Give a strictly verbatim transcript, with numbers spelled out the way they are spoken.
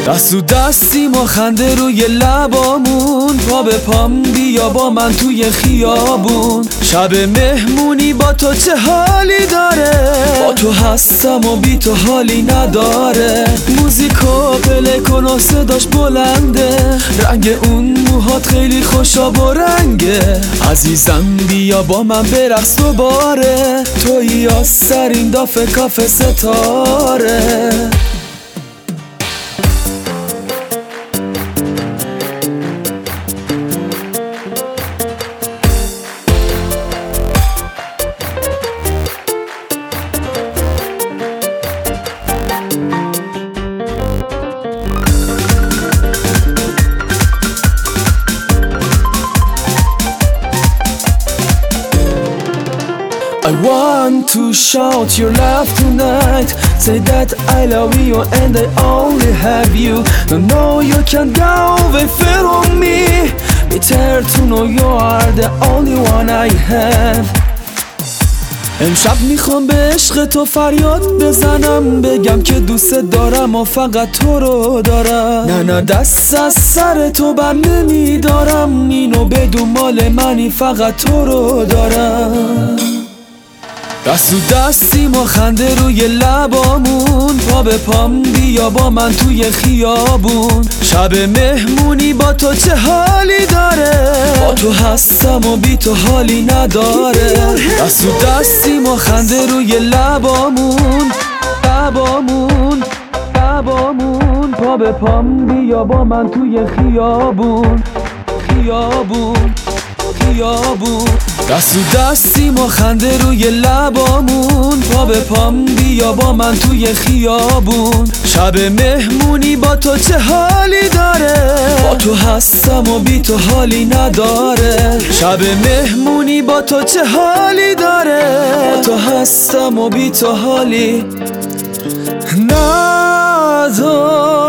دست و دستی ما خنده روی لبامون، پا به پام بیا با من توی خیابون. شب مهمونی با تو چه حالی داره، با تو هستم و بی تو حالی نداره. موزیکو پله کن و صداش بلنده، رنگ اون موهات خیلی خوشاب و رنگه. عزیزم بیا با من برقص دوباره، تویی آسترین دافه کافه ستاره. I want to shout your love tonight, say that I love you and I only have you. No, no, you can't go away from me. Better to know you are the only one I have. امشب میخوام به عشق تو فریاد بزنم، بگم که دوست دارم و فقط تو رو دارم. نه نه دست از سر تو بر نمیدارم، اینو بدون مال منی فقط تو رو دارم. دست و دستی ما خنده روی لبامون، پا به پام بیا با من توی خیابون. شب مهمونی با تو چه حالی داره، با تو هستم و بی تو حالی نداره. دست و دستی ما خنده روی لبامون، لبامون لبامون، پا به پام بیا با من توی خیابون، خیابون خیابون. دست و دستی ما خنده روی لبامون، پا به پام بیا با من توی خیابون. شب مهمونی با تو چه حالی داره، با تو هستم و بی تو حالی نداره. شب مهمونی با تو چه حالی داره، با تو هستم و بی تو حالی نداره.